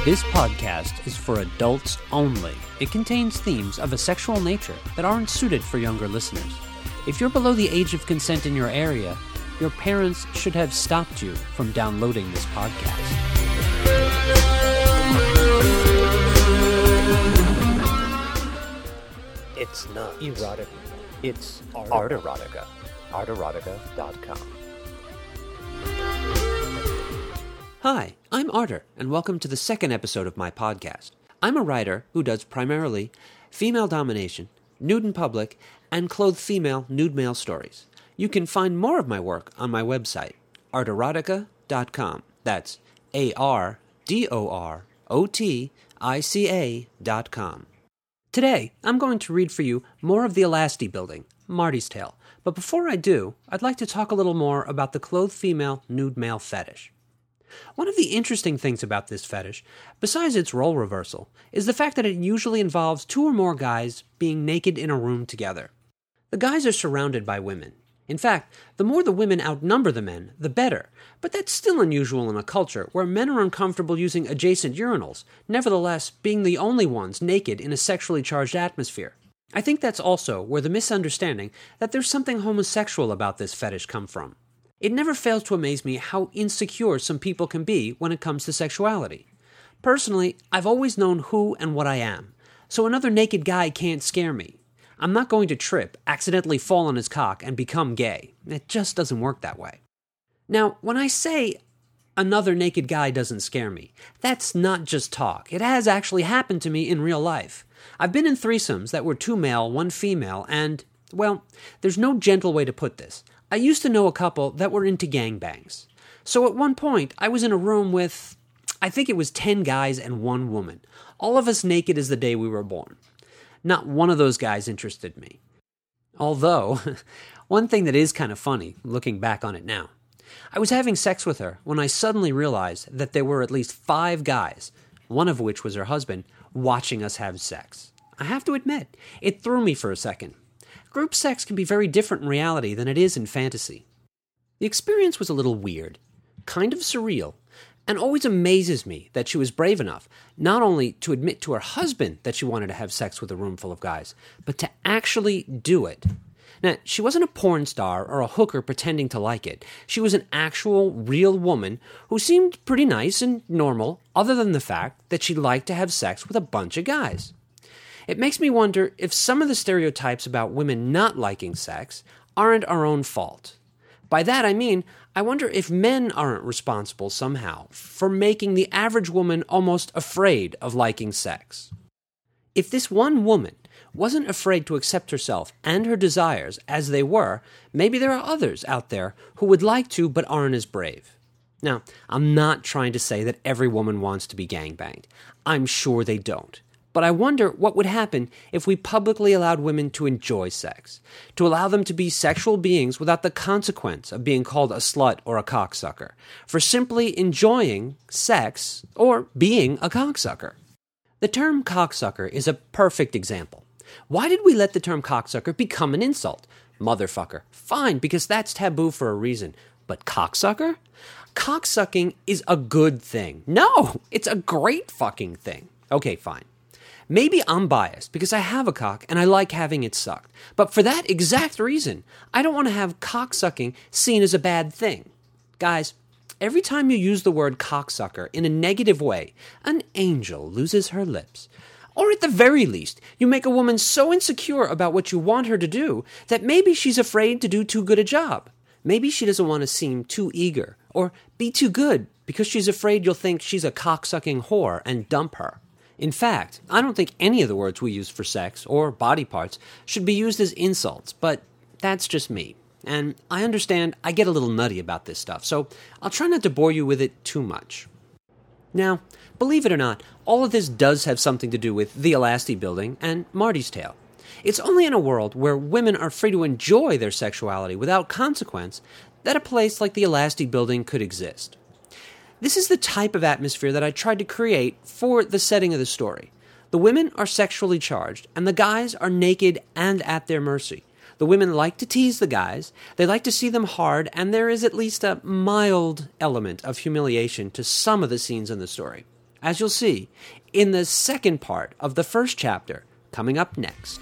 This podcast is for adults only. It contains themes of a sexual nature that aren't suited for younger listeners. If you're below the age of consent in your area, your parents should have stopped you from downloading this podcast. It's not erotic. It's Art Erotica. Arterotica.com. Hi, I'm Arter, and welcome to the second episode of my podcast. I'm a writer who does primarily female domination, nude in public, and clothed female nude male stories. You can find more of my work on my website, arterotica.com. That's ARDOROTICA.com. Today, I'm going to read for you more of the Elasti Building, Marty's Tale. But before I do, I'd like to talk a little more about the clothed female nude male fetish. One of the interesting things about this fetish, besides its role reversal, is the fact that it usually involves two or more guys being naked in a room together. The guys are surrounded by women. In fact, the more the women outnumber the men, the better. But that's still unusual in a culture where men are uncomfortable using adjacent urinals, nevertheless being the only ones naked in a sexually charged atmosphere. I think that's also where the misunderstanding that there's something homosexual about this fetish come from. It never fails to amaze me how insecure some people can be when it comes to sexuality. Personally, I've always known who and what I am, so another naked guy can't scare me. I'm not going to trip, accidentally fall on his cock, and become gay. It just doesn't work that way. Now, when I say another naked guy doesn't scare me, that's not just talk. It has actually happened to me in real life. I've been in threesomes that were 2 male, 1 female, and, well, there's no gentle way to put this. I used to know a couple that were into gangbangs. So at one point, I was in a room with, I think it was 10 guys and 1 woman, all of us naked as the day we were born. Not one of those guys interested me. Although, one thing that is kind of funny, looking back on it now, I was having sex with her when I suddenly realized that there were at least 5 guys, one of which was her husband, watching us have sex. I have to admit, it threw me for a second. Group sex can be very different in reality than it is in fantasy. The experience was a little weird, kind of surreal, and always amazes me that she was brave enough not only to admit to her husband that she wanted to have sex with a room full of guys, but to actually do it. Now, she wasn't a porn star or a hooker pretending to like it. She was an actual, real woman who seemed pretty nice and normal, other than the fact that she liked to have sex with a bunch of guys. It makes me wonder if some of the stereotypes about women not liking sex aren't our own fault. By that I mean, I wonder if men aren't responsible somehow for making the average woman almost afraid of liking sex. If this one woman wasn't afraid to accept herself and her desires as they were, maybe there are others out there who would like to but aren't as brave. Now, I'm not trying to say that every woman wants to be gangbanged. I'm sure they don't. But I wonder what would happen if we publicly allowed women to enjoy sex, to allow them to be sexual beings without the consequence of being called a slut or a cocksucker, for simply enjoying sex or being a cocksucker. The term cocksucker is a perfect example. Why did we let the term cocksucker become an insult? Motherfucker. Fine, because that's taboo for a reason. But cocksucker? Cocksucking is a good thing. No, it's a great fucking thing. Okay, fine. Maybe I'm biased because I have a cock and I like having it sucked. But for that exact reason, I don't want to have cocksucking seen as a bad thing. Guys, every time you use the word cocksucker in a negative way, an angel loses her lips. Or at the very least, you make a woman so insecure about what you want her to do that maybe she's afraid to do too good a job. Maybe she doesn't want to seem too eager or be too good because she's afraid you'll think she's a cocksucking whore and dump her. In fact, I don't think any of the words we use for sex or body parts should be used as insults, but that's just me. And I understand I get a little nutty about this stuff, so I'll try not to bore you with it too much. Now, believe it or not, all of this does have something to do with the Elasti Building and Marty's Tale. It's only in a world where women are free to enjoy their sexuality without consequence that a place like the Elasti Building could exist. This is the type of atmosphere that I tried to create for the setting of the story. The women are sexually charged, and the guys are naked and at their mercy. The women like to tease the guys, they like to see them hard, and there is at least a mild element of humiliation to some of the scenes in the story. as you'll see in the second part of the first chapter coming up next.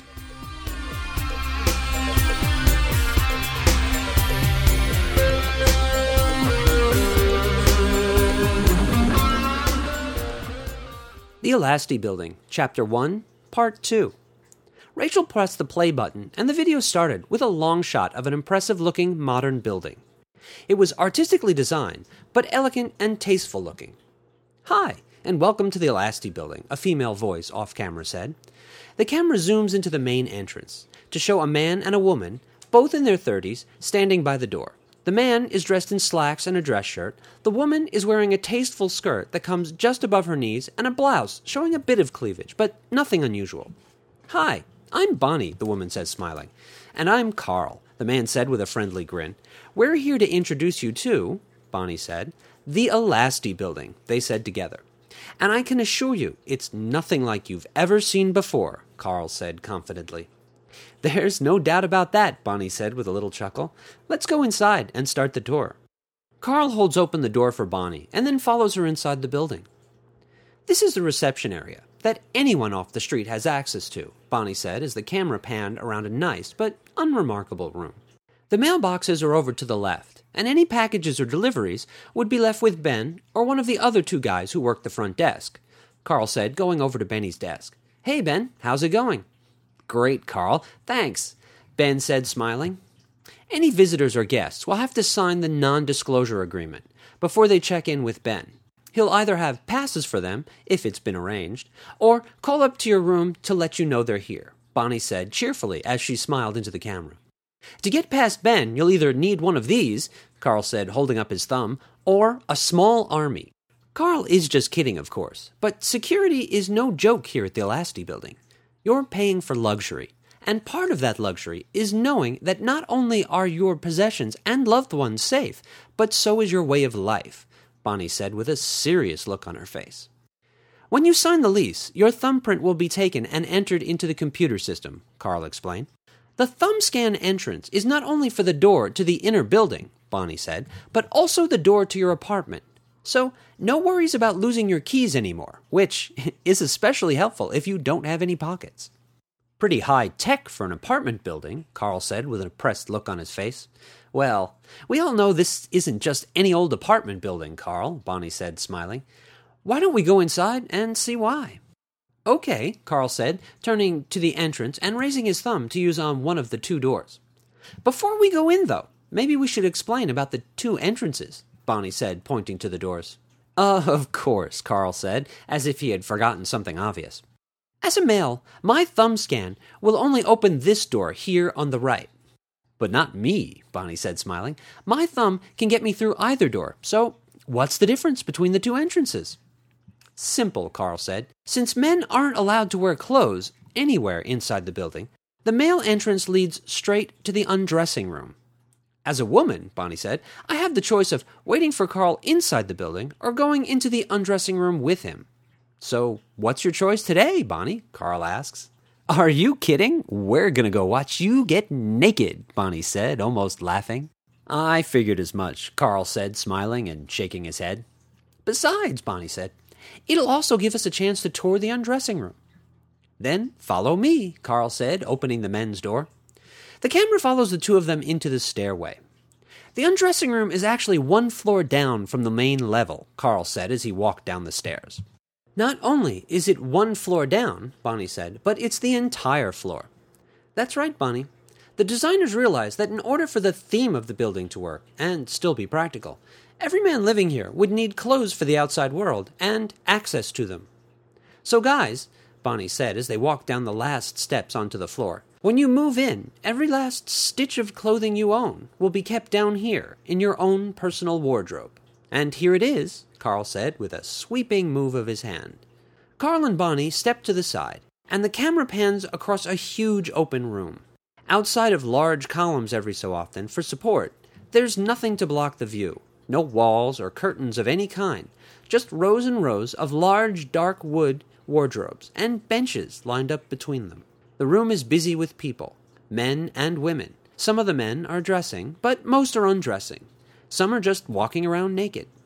The Elasti Building, Chapter 1, Part 2. Rachel pressed the play button, and the video started with a long shot of an impressive-looking modern building. It was artistically designed, but elegant and tasteful-looking. "Hi, and welcome to the Elasti Building," a female voice off-camera said. The camera zooms into the main entrance to show a man and a woman, both in their 30s, standing by the door. The man is dressed in slacks and a dress shirt. The woman is wearing a tasteful skirt that comes just above her knees and a blouse showing a bit of cleavage, but nothing unusual. "Hi, I'm Bonnie," the woman says, smiling. "And I'm Carl," the man said with a friendly grin. "We're here to introduce you to," Bonnie said, "the Elasti Building," they said together. "And I can assure you, it's nothing like you've ever seen before," Carl said confidently. "There's no doubt about that," Bonnie said with a little chuckle. "Let's go inside and start the tour." Carl holds open the door for Bonnie and then follows her inside the building. "This is the reception area that anyone off the street has access to," Bonnie said as the camera panned around a nice but unremarkable room. "The mailboxes are over to the left, and any packages or deliveries would be left with Ben or one of the other two guys who work the front desk," Carl said, going over to Benny's desk. "Hey, Ben, how's it going?" "Great, Carl. Thanks," Ben said, smiling. "Any visitors or guests will have to sign the non-disclosure agreement before they check in with Ben. He'll either have passes for them, if it's been arranged, or call up to your room to let you know they're here," Bonnie said cheerfully as she smiled into the camera. "To get past Ben, you'll either need one of these," Carl said, holding up his thumb, "or a small army." Carl is just kidding, of course, but security is no joke here at the Elasti Building. You're paying for luxury, and part of that luxury is knowing that not only are your possessions and loved ones safe, but so is your way of life, Bonnie said with a serious look on her face. "When you sign the lease, your thumbprint will be taken and entered into the computer system," Carl explained. "The thumb scan entrance is not only for the door to the inner building," Bonnie said, "but also the door to your apartment. So no worries about losing your keys anymore, which is especially helpful if you don't have any pockets." "Pretty high tech for an apartment building," Carl said with an impressed look on his face. "Well, we all know this isn't just any old apartment building, Carl," Bonnie said, smiling. "Why don't we go inside and see why?" "Okay," Carl said, turning to the entrance and raising his thumb to use on one of the two doors. "Before we go in, though, maybe we should explain about the two entrances," Bonnie said, pointing to the doors. "Of course," Carl said, as if he had forgotten something obvious. "As a male, my thumb scan will only open this door here on the right." "But not me," Bonnie said, smiling. "My thumb can get me through either door, so what's the difference between the two entrances?" "Simple," Carl said. "Since men aren't allowed to wear clothes anywhere inside the building, the male entrance leads straight to the undressing room. As a woman," Bonnie said, "I have the choice of waiting for Carl inside the building or going into the undressing room with him." "So what's your choice today, Bonnie?" Carl asks. "Are you kidding? We're going to go watch you get naked," Bonnie said, almost laughing. "I figured as much," Carl said, smiling and shaking his head. "Besides," Bonnie said, "it'll also give us a chance to tour the undressing room." "Then follow me," Carl said, opening the men's door. The camera follows the two of them into the stairway. "The undressing room is actually one floor down from the main level," Carl said as he walked down the stairs. "Not only is it one floor down," Bonnie said, "but it's the entire floor." "That's right, Bonnie. The designers realized that in order for the theme of the building to work, and still be practical, every man living here would need clothes for the outside world, and access to them. So guys," Bonnie said as they walked down the last steps onto the floor, "when you move in, every last stitch of clothing you own will be kept down here in your own personal wardrobe. And here it is," Carl said with a sweeping move of his hand. Carl and Bonnie stepped to the side, and the camera pans across a huge open room. Outside of large columns every so often for support, there's nothing to block the view. No walls or curtains of any kind, just rows and rows of large dark wood wardrobes and benches lined up between them. The room is busy with people, men and women. Some of the men are dressing, but most are undressing. Some are just walking around naked.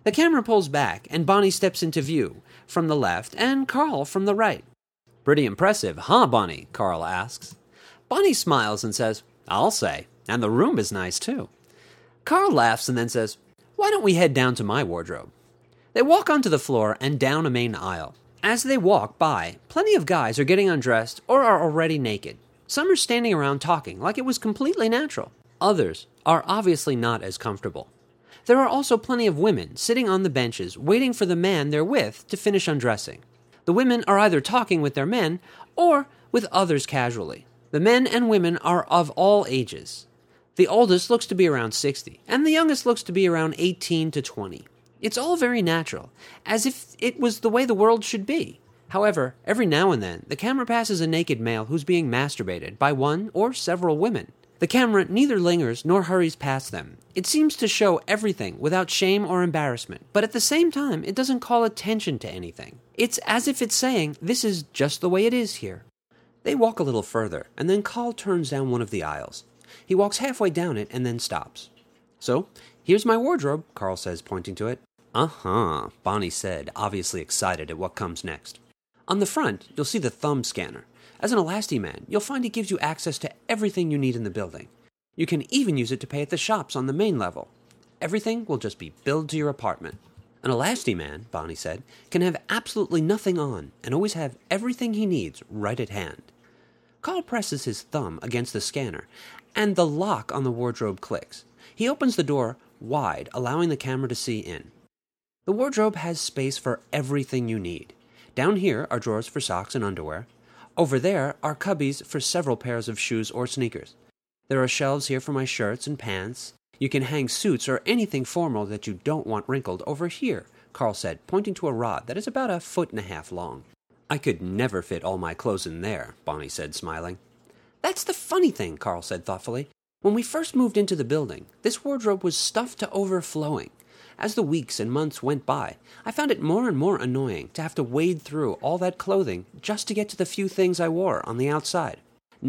The camera pulls back, and Bonnie steps into view from the left and Carl from the right. "Pretty impressive, huh, Bonnie?" Carl asks. Bonnie smiles and says, "I'll say, and the room is nice too." Carl laughs and then says, "Why don't we head down to my wardrobe?" They walk onto the floor and down a main aisle. As they walk by, plenty of guys are getting undressed or are already naked. Some are standing around talking like it was completely natural. Others are obviously not as comfortable. There are also plenty of women sitting on the benches waiting for the man they're with to finish undressing. The women are either talking with their men or with others casually. The men and women are of all ages. The oldest looks to be around 60, and the youngest looks to be around 18 to 20. It's all very natural, as if it was the way the world should be. However, every now and then, the camera passes a naked male who's being masturbated by one or several women. The camera neither lingers nor hurries past them. It seems to show everything without shame or embarrassment, but at the same time, it doesn't call attention to anything. It's as if it's saying, this is just the way it is here. They walk a little further, and then Carl turns down one of the aisles. He walks halfway down it and then stops. "So, here's my wardrobe," Carl says, pointing to it. "Uh-huh," Bonnie said, obviously excited at what comes next. On the front, you'll see the thumb scanner. As an Elastiman, you'll find it gives you access to everything you need in the building. You can even use it to pay at the shops on the main level. Everything will just be billed to your apartment. An Elastiman, Bonnie said, can have absolutely nothing on and always have everything he needs right at hand. Carl presses his thumb against the scanner, and the lock on the wardrobe clicks. He opens the door wide, allowing the camera to see in. The wardrobe has space for everything you need. Down here are drawers for socks and underwear. Over there are cubbies for several pairs of shoes or sneakers. There are shelves here for my shirts and pants. You can hang suits or anything formal that you don't want wrinkled over here, Carl said, pointing to a rod that is about 1.5 feet long. "I could never fit all my clothes in there," Bonnie said, smiling. "That's the funny thing," Carl said thoughtfully. "When we first moved into the building, this wardrobe was stuffed to overflowing. As the weeks and months went by, I found it more and more annoying to have to wade through all that clothing just to get to the few things I wore on the outside.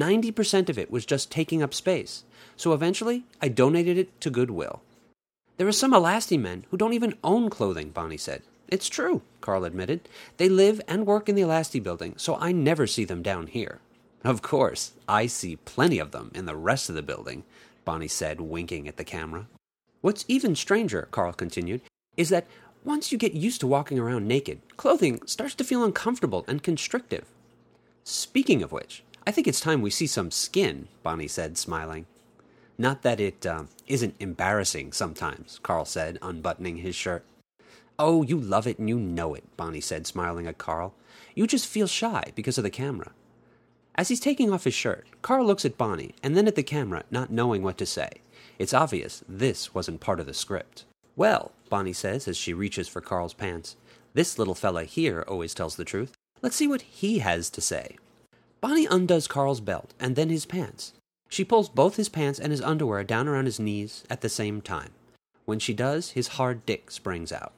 90% of it was just taking up space, so eventually I donated it to Goodwill." "There are some Elastimen who don't even own clothing," Bonnie said. "It's true," Carl admitted. "They live and work in the Elasti building, so I never see them down here." "Of course, I see plenty of them in the rest of the building," Bonnie said, winking at the camera. "What's even stranger," Carl continued, "is that once you get used to walking around naked, clothing starts to feel uncomfortable and constrictive." "Speaking of which, I think it's time we see some skin," Bonnie said, smiling. "Not that it isn't embarrassing sometimes," Carl said, unbuttoning his shirt. "Oh, you love it and you know it," Bonnie said, smiling at Carl. "You just feel shy because of the camera." As he's taking off his shirt, Carl looks at Bonnie and then at the camera, not knowing what to say. It's obvious this wasn't part of the script. "Well," Bonnie says as she reaches for Carl's pants, "this little fella here always tells the truth. Let's see what he has to say." Bonnie undoes Carl's belt and then his pants. She pulls both his pants and his underwear down around his knees at the same time. When she does, his hard dick springs out.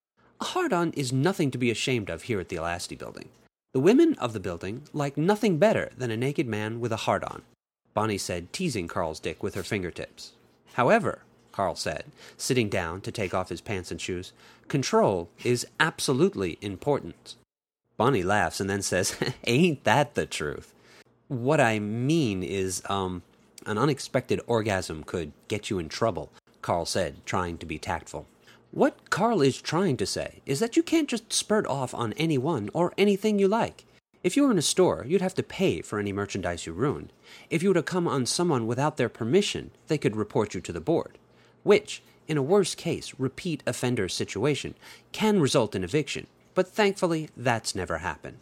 A hard-on is nothing to be ashamed of here at the Elasti building. The women of the building like nothing better than a naked man with a hard-on, Bonnie said, teasing Carl's dick with her fingertips. "However," Carl said, sitting down to take off his pants and shoes, "control is absolutely important." Bonnie laughs and then says, "Ain't that the truth?" "What I mean is, an unexpected orgasm could get you in trouble," Carl said, trying to be tactful. What Carl is trying to say is that you can't just spurt off on anyone or anything you like. If you were in a store, you'd have to pay for any merchandise you ruined. If you were to come on someone without their permission, they could report you to the board, which, in a worst-case repeat offender situation, can result in eviction, but thankfully that's never happened.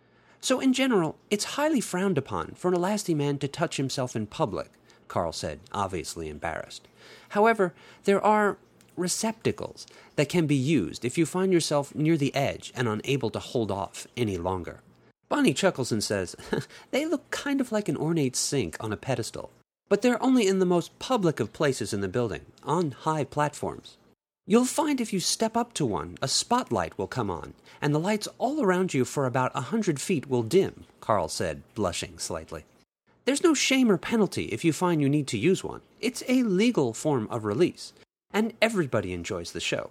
So in general, it's highly frowned upon for an Elastiman to touch himself in public, Carl said, obviously embarrassed. However, there are receptacles that can be used if you find yourself near the edge and unable to hold off any longer. Bonnie chuckles and says, "They look kind of like an ornate sink on a pedestal, but they're only in the most public of places in the building, on high platforms. You'll find if you step up to one, a spotlight will come on, and the lights all around you for about 100 feet will dim," Carl said, blushing slightly. "There's no shame or penalty if you find you need to use one. It's a legal form of release, and everybody enjoys the show.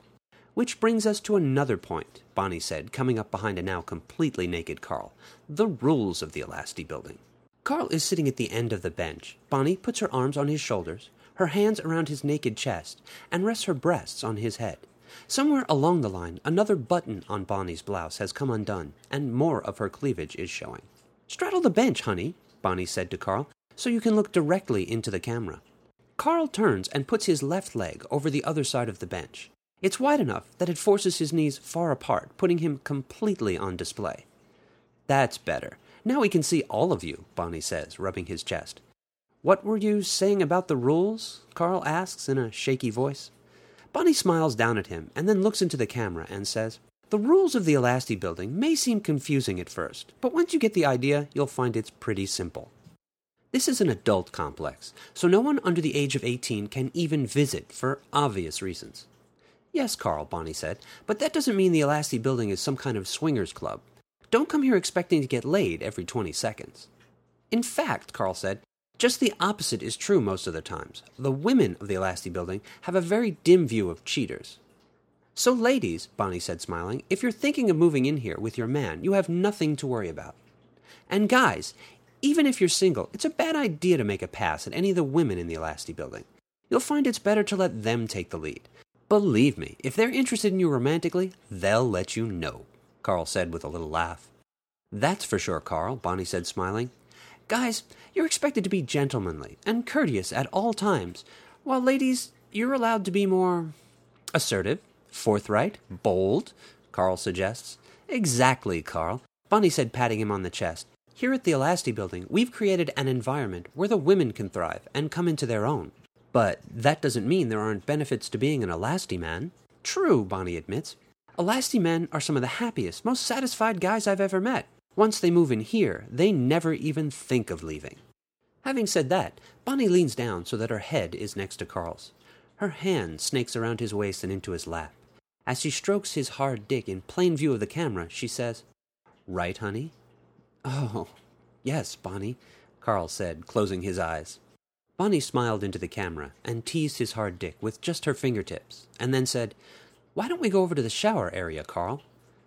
Which brings us to another point, Bonnie said, coming up behind a now completely naked Carl. The rules of the Elasti Building. Carl is sitting at the end of the bench. Bonnie puts her arms on his shoulders, her hands around his naked chest, and rests her breasts on his head. Somewhere along the line, another button on Bonnie's blouse has come undone, and more of her cleavage is showing. "Straddle the bench, honey," Bonnie said to Carl, "so you can look directly into the camera." Carl turns and puts his left leg over the other side of the bench. It's wide enough that it forces his knees far apart, putting him completely on display. "That's better. Now we can see all of you," Bonnie says, rubbing his chest. "What were you saying about the rules?" Carl asks in a shaky voice. Bonnie smiles down at him and then looks into the camera and says, "The rules of the Elasti Building may seem confusing at first, but once you get the idea, you'll find it's pretty simple. This is an adult complex, so no one under the age of 18 can even visit for obvious reasons." "Yes, Carl," Bonnie said, "but that doesn't mean the Elasti Building is some kind of swingers club. Don't come here expecting to get laid every 20 seconds. In fact," Carl said, "just the opposite is true most of the times. The women of the Elasti Building have a very dim view of cheaters." "So ladies," Bonnie said, smiling, "if you're thinking of moving in here with your man, you have nothing to worry about. And guys, even if you're single, it's a bad idea to make a pass at any of the women in the Elasti Building. You'll find it's better to let them take the lead. Believe me, if they're interested in you romantically, they'll let you know," Carl said with a little laugh. "That's for sure, Carl," Bonnie said, smiling. "Guys, you're expected to be gentlemanly and courteous at all times, while ladies, you're allowed to be more assertive, forthright, bold," Carl suggests. "Exactly, Carl," Bonnie said, patting him on the chest. "Here at the Elasti Building, we've created an environment where the women can thrive and come into their own. But that doesn't mean there aren't benefits to being an Elasti man." "True," Bonnie admits. "Elasti men are some of the happiest, most satisfied guys I've ever met. Once they move in here, they never even think of leaving." Having said that, Bonnie leans down so that her head is next to Carl's. Her hand snakes around his waist and into his lap. As she strokes his hard dick in plain view of the camera, she says, "Right, honey?" "Oh, yes, Bonnie," Carl said, closing his eyes. Bonnie smiled into the camera and teased his hard dick with just her fingertips, and then said, "Why don't we go over to the shower area, Carl?"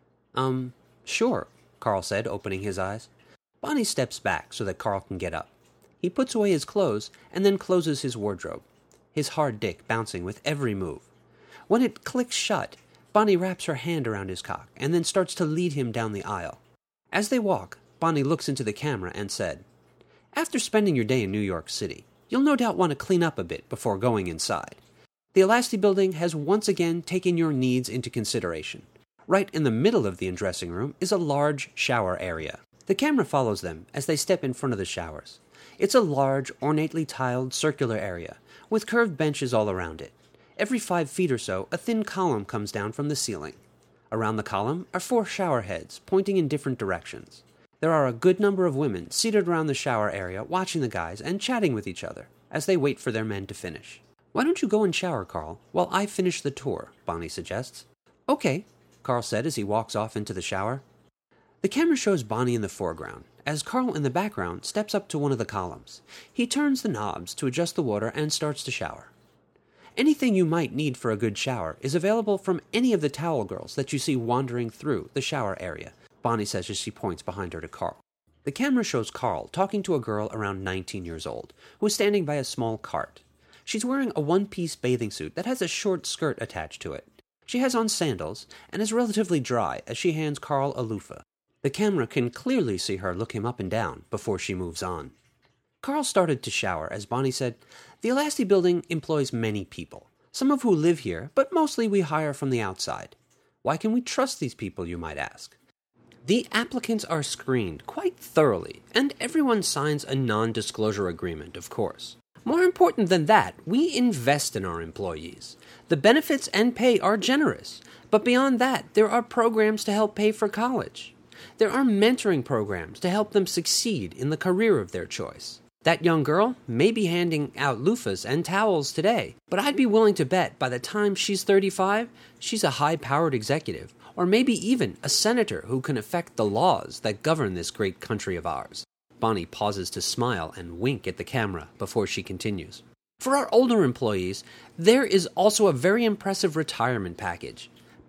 Sure," Carl said, opening his eyes. Bonnie steps back so that Carl can get up. He puts away his clothes and then closes his wardrobe, his hard dick bouncing with every move. When it clicks shut, Bonnie wraps her hand around his cock and then starts to lead him down the aisle. As they walk, Bonnie looks into the camera and said, "After spending your day in New York City, you'll no doubt want to clean up a bit before going inside. The Elasti Building has once again taken your needs into consideration. Right in the middle of the undressing room is a large shower area." The camera follows them as they step in front of the showers. It's a large, ornately tiled, circular area, with curved benches all around it. Every 5 feet or so, a thin column comes down from the ceiling. Around the column are 4 shower heads, pointing in different directions. There are a good number of women seated around the shower area, watching the guys and chatting with each other, as they wait for their men to finish. "Why don't you go and shower, Carl, while I finish the tour?" Bonnie suggests. "Okay," Carl said as he walks off into the shower. The camera shows Bonnie in the foreground, as Carl in the background steps up to one of the columns. He turns the knobs to adjust the water and starts to shower. Anything you might need for a good shower is available from any of the towel girls that you see wandering through the shower area, Bonnie says as she points behind her to Carl. The camera shows Carl talking to a girl around 19 years old, who is standing by a small cart. She's wearing a one-piece bathing suit that has a short skirt attached to it. She has on sandals and is relatively dry as she hands Carl a loofah. The camera can clearly see her look him up and down before she moves on. Carl started to shower as Bonnie said, "The Elasti Building employs many people, some of who live here, but mostly we hire from the outside. Why can we trust these people, you might ask? The applicants are screened quite thoroughly, and everyone signs a non-disclosure agreement, of course. More important than that, we invest in our employees. The benefits and pay are generous, but beyond that, there are programs to help pay for college. There are mentoring programs to help them succeed in the career of their choice. That young girl may be handing out loofahs and towels today, but I'd be willing to bet by the time she's 35, she's a high-powered executive, or maybe even a senator who can affect the laws that govern this great country of ours." Bonnie pauses to smile and wink at the camera before she continues. "For our older employees, there is also a very impressive retirement package.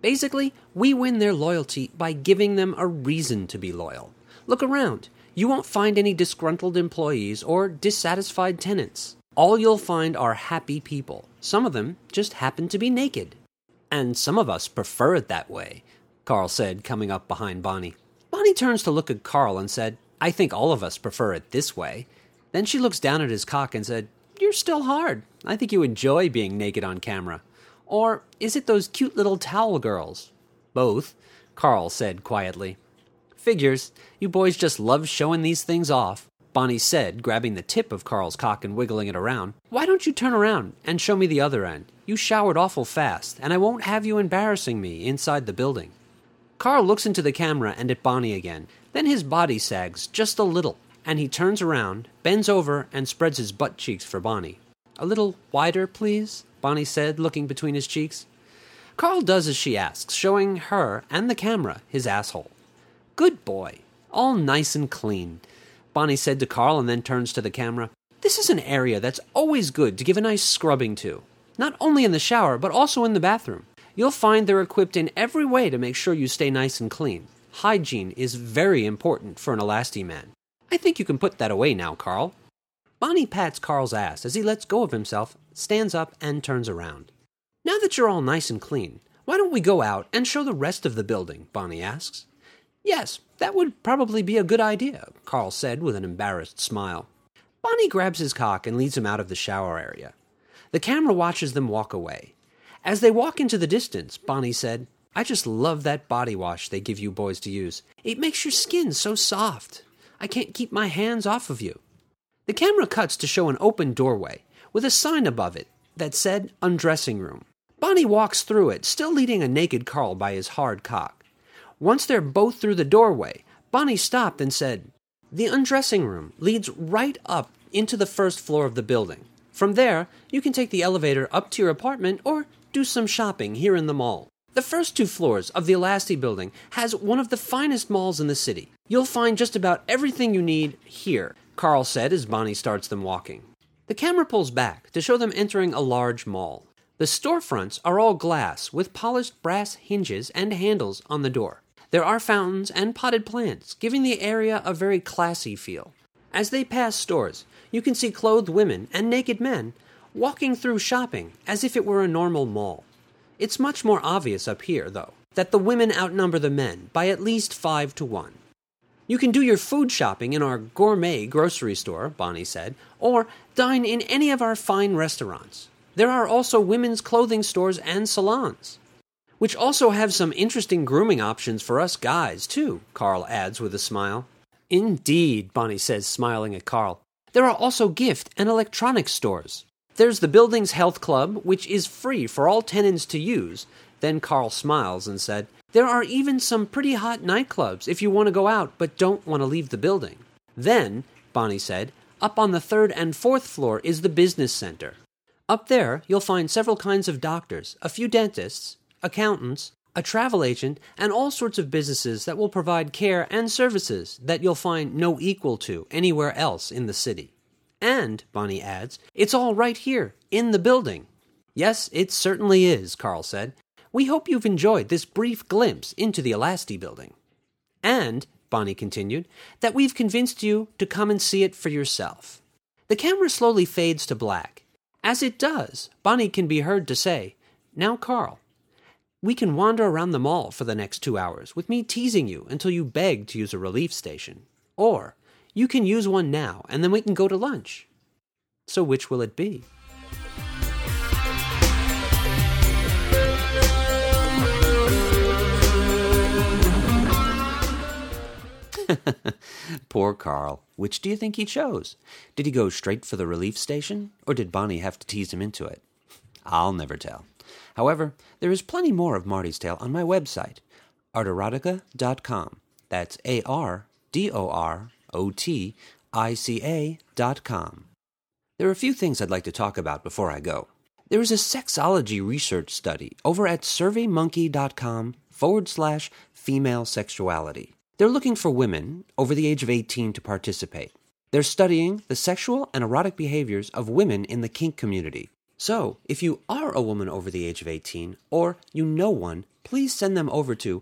Basically, we win their loyalty by giving them a reason to be loyal. Look around. You won't find any disgruntled employees or dissatisfied tenants. All you'll find are happy people. Some of them just happen to be naked. And some of us prefer it that way, Carl said, coming up behind Bonnie. Bonnie turns to look at Carl and said, I think all of us prefer it this way. Then she looks down at his cock and said, You're still hard. I think you enjoy being naked on camera. Or is it those cute little towel girls? Both, Carl said quietly. Figures, you boys just love showing these things off, Bonnie said, grabbing the tip of Carl's cock and wiggling it around. Why don't you turn around and show me the other end? You showered awful fast, and I won't have you embarrassing me inside the building. Carl looks into the camera and at Bonnie again. Then his body sags just a little, and he turns around, bends over, and spreads his butt cheeks for Bonnie. A little wider, please, Bonnie said, looking between his cheeks. Carl does as she asks, showing her and the camera his asshole. Good boy. All nice and clean, Bonnie said to Carl and then turns to the camera. This is an area that's always good to give a nice scrubbing to. Not only in the shower, but also in the bathroom. You'll find they're equipped in every way to make sure you stay nice and clean. Hygiene is very important for an Elasti-Man. I think you can put that away now, Carl. Bonnie pats Carl's ass as he lets go of himself, stands up, and turns around. Now that you're all nice and clean, why don't we go out and show the rest of the building, Bonnie asks. Yes, that would probably be a good idea, Carl said with an embarrassed smile. Bonnie grabs his cock and leads him out of the shower area. The camera watches them walk away. As they walk into the distance, Bonnie said, I just love that body wash they give you boys to use. It makes your skin so soft. I can't keep my hands off of you. The camera cuts to show an open doorway with a sign above it that said undressing room. Bonnie walks through it, still leading a naked Carl by his hard cock. Once they're both through the doorway, Bonnie stopped and said, The undressing room leads right up into the first floor of the building. From there, you can take the elevator up to your apartment or do some shopping here in the mall. The first 2 floors of the Elasti building has one of the finest malls in the city. You'll find just about everything you need here, Carl said as Bonnie starts them walking. The camera pulls back to show them entering a large mall. The storefronts are all glass with polished brass hinges and handles on the door. There are fountains and potted plants, giving the area a very classy feel. As they pass stores, you can see clothed women and naked men walking through shopping as if it were a normal mall. It's much more obvious up here, though, that the women outnumber the men by at least 5 to 1. You can do your food shopping in our gourmet grocery store, Bonnie said, or dine in any of our fine restaurants. There are also women's clothing stores and salons, which also have some interesting grooming options for us guys, too, Carl adds with a smile. Indeed, Bonnie says, smiling at Carl. There are also gift and electronics stores. There's the building's health club, which is free for all tenants to use. Then Carl smiles and said, There are even some pretty hot nightclubs if you want to go out but don't want to leave the building. Then, Bonnie said, up on the 3rd and 4th floor is the business center. Up there, you'll find several kinds of doctors, a few dentists, accountants, a travel agent, and all sorts of businesses that will provide care and services that you'll find no equal to anywhere else in the city. And, Bonnie adds, it's all right here, in the building. Yes, it certainly is, Carl said. We hope you've enjoyed this brief glimpse into the Elasti building. And, Bonnie continued, that we've convinced you to come and see it for yourself. The camera slowly fades to black. As it does, Bonnie can be heard to say, Now, Carl, we can wander around the mall for the next 2 hours with me teasing you until you beg to use a relief station. Or you can use one now and then we can go to lunch. So which will it be? Poor Carl. Which do you think he chose? Did he go straight for the relief station, or did Bonnie have to tease him into it? I'll never tell. However, there is plenty more of Marty's Tale on my website, arterotica.com. That's ARDOROTICA.com. There are a few things I'd like to talk about before I go. There is a sexology research study over at surveymonkey.com/female sexuality. They're looking for women over the age of 18 to participate. They're studying the sexual and erotic behaviors of women in the kink community. So, if you are a woman over the age of 18, or you know one, please send them over to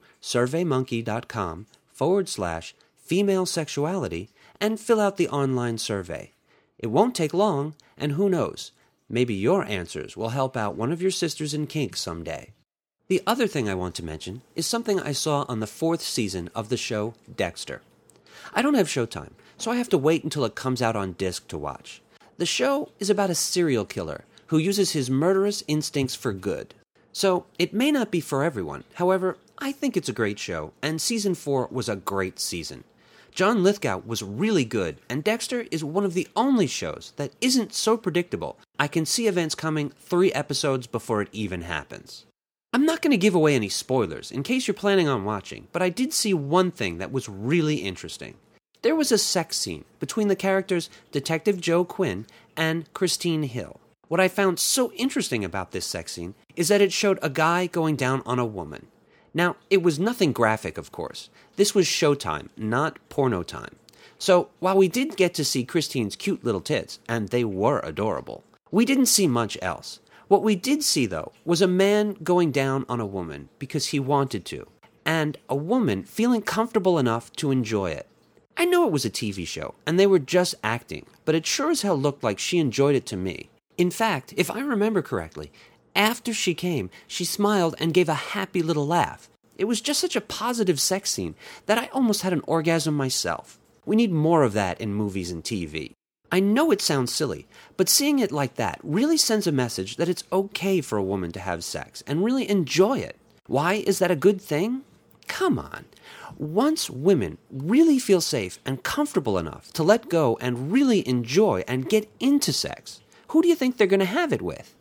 surveymonkey.com/female sexuality and fill out the online survey. It won't take long, and who knows, maybe your answers will help out one of your sisters in kink someday. The other thing I want to mention is something I saw on the 4th season of the show Dexter. I don't have Showtime, so I have to wait until it comes out on disc to watch. The show is about a serial killer who uses his murderous instincts for good. So, it may not be for everyone. However, I think it's a great show, and Season 4 was a great season. John Lithgow was really good, and Dexter is one of the only shows that isn't so predictable I can see events coming 3 episodes before it even happens. I'm not going to give away any spoilers in case you're planning on watching, but I did see one thing that was really interesting. There was a sex scene between the characters Detective Joe Quinn and Christine Hill. What I found so interesting about this sex scene is that it showed a guy going down on a woman. Now, it was nothing graphic, of course. This was Showtime, not porno time. So, while we did get to see Christine's cute little tits, and they were adorable, we didn't see much else. What we did see, though, was a man going down on a woman because he wanted to, and a woman feeling comfortable enough to enjoy it. I know it was a TV show, and they were just acting, but it sure as hell looked like she enjoyed it to me. In fact, if I remember correctly, after she came, she smiled and gave a happy little laugh. It was just such a positive sex scene that I almost had an orgasm myself. We need more of that in movies and TV. I know it sounds silly, but seeing it like that really sends a message that it's okay for a woman to have sex and really enjoy it. Why is that a good thing? Come on. Once women really feel safe and comfortable enough to let go and really enjoy and get into sex, who do you think they're going to have it with?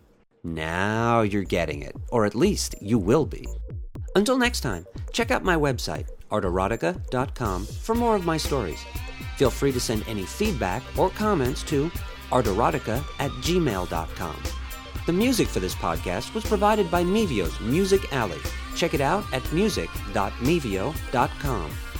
Now you're getting it, or at least you will be. Until next time, check out my website, arterotica.com, for more of my stories. Feel free to send any feedback or comments to arterotica@gmail.com. The music for this podcast was provided by Mevio's Music Alley. Check it out at music.mevio.com.